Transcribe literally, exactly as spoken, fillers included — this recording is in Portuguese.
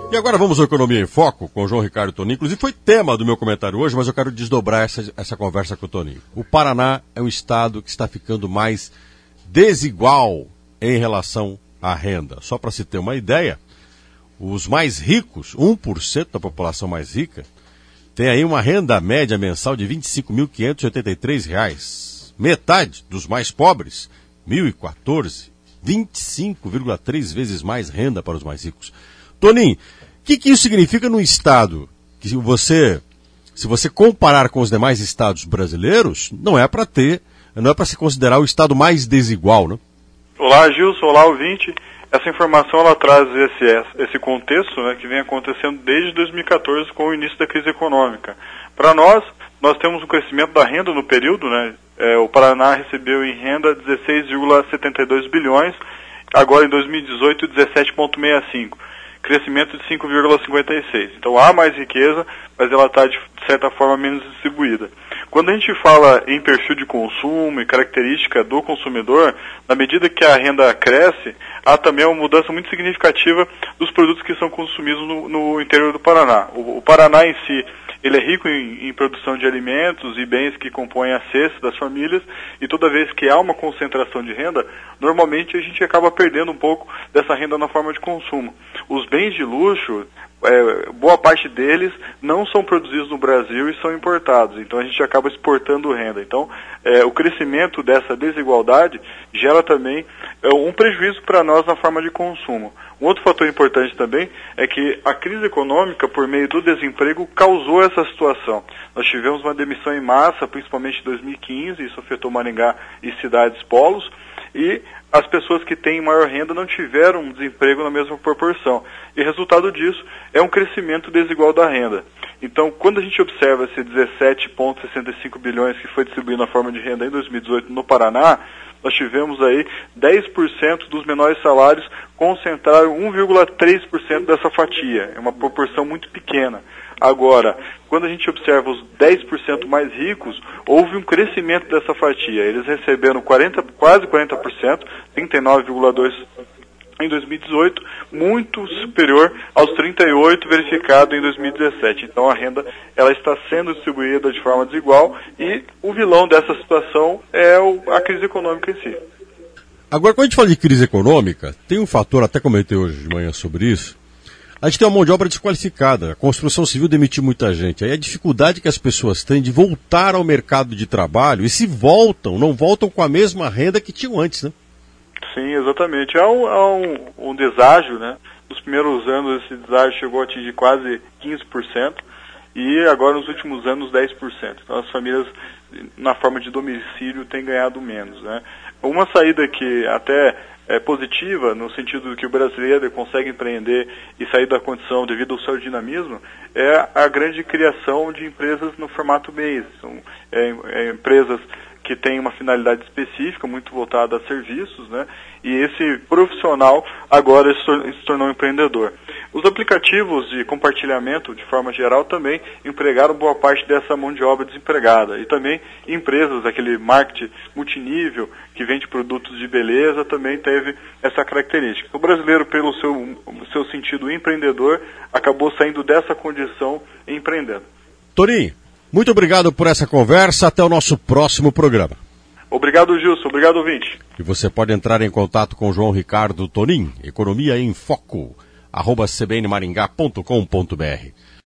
E agora vamos ao Economia em Foco com o João Ricardo Toninho. Inclusive foi tema do meu comentário hoje, mas eu quero desdobrar essa, essa conversa com o Toninho. O Paraná é um estado que está ficando mais desigual em relação à renda. Só para se ter uma ideia, os mais ricos, um por cento da população mais rica, tem aí uma renda média mensal de vinte e cinco mil quinhentos e oitenta e três reais. Metade dos mais pobres, mil e quatorze, vinte e cinco vírgula três vezes mais renda para os mais ricos. Toninho, o que, que isso significa num estado que você, se você comparar com os demais estados brasileiros, não é para ter, não é para se considerar o estado mais desigual, né? Olá, Gilson, olá, ouvinte. Essa informação ela traz esse, esse contexto, né, que vem acontecendo desde dois mil e quatorze com o início da crise econômica. Para nós, nós temos um crescimento da renda no período, né? É, o Paraná recebeu em renda dezesseis vírgula setenta e dois bilhões, agora em dois mil e dezoito dezessete vírgula sessenta e cinco, crescimento de cinco vírgula cinquenta e seis. Então há mais riqueza, mas ela está de certa forma menos distribuída. Quando a gente fala em perfil de consumo e característica do consumidor, na medida que a renda cresce, há também uma mudança muito significativa dos produtos que são consumidos no, no interior do Paraná. O, o Paraná em si, ele é rico em, em produção de alimentos e bens que compõem a cesta das famílias, e toda vez que há uma concentração de renda, normalmente a gente acaba perdendo um pouco dessa renda na forma de consumo. Os bens de luxo, é, boa parte deles não são produzidos no Brasil e são importados, então a gente acaba exportando renda. Então, é, o crescimento dessa desigualdade gera também é, um prejuízo para nós na forma de consumo. Um outro fator importante também é que a crise econômica, por meio do desemprego, causou essa situação. Nós tivemos uma demissão em massa, principalmente em dois mil e quinze, isso afetou Maringá e cidades polos, e as pessoas que têm maior renda não tiveram um desemprego na mesma proporção. E resultado disso é um crescimento desigual da renda. Então, quando a gente observa esse dezessete vírgula sessenta e cinco bilhões que foi distribuído na forma de renda em dois mil e dezoito no Paraná, nós tivemos aí dez por cento dos menores salários concentraram um vírgula três por cento dessa fatia. É uma proporção muito pequena. Agora, quando a gente observa os dez por cento mais ricos, houve um crescimento dessa fatia. Eles receberam quarenta, quase quarenta por cento, trinta e nove vírgula dois por cento em dois mil e dezoito, muito superior aos trinta e oito por cento verificado em dois mil e dezessete. Então a renda ela está sendo distribuída de forma desigual e o vilão dessa situação é o, a crise econômica em si. Agora, quando a gente fala de crise econômica, tem um fator, até comentei hoje de manhã sobre isso, a gente tem uma mão de obra desqualificada, a construção civil demitiu muita gente, aí a dificuldade que as pessoas têm de voltar ao mercado de trabalho, e se voltam, não voltam com a mesma renda que tinham antes, né? Sim, exatamente. Há um, há um, um deságio, né? Nos primeiros anos esse deságio chegou a atingir quase quinze por cento e agora nos últimos anos dez por cento. Então as famílias na forma de domicílio têm ganhado menos, né? Uma saída que até é positiva, no sentido de que o brasileiro consegue empreender e sair da condição devido ao seu dinamismo, é a grande criação de empresas no formato M E I. São é, é, empresas que têm uma finalidade específica, muito voltada a serviços, né? E esse profissional agora se tornou um empreendedor. Os aplicativos de compartilhamento, de forma geral, também empregaram boa parte dessa mão de obra desempregada. E também empresas, aquele marketing multinível, que vende produtos de beleza, também teve essa característica. O brasileiro, pelo seu, seu sentido empreendedor, acabou saindo dessa condição e empreendendo. Toninho, muito obrigado por essa conversa. Até o nosso próximo programa. Obrigado, Gilson. Obrigado, ouvinte. E você pode entrar em contato com o João Ricardo Toninho, Economia em Foco, arroba c b n maringá ponto com ponto b r.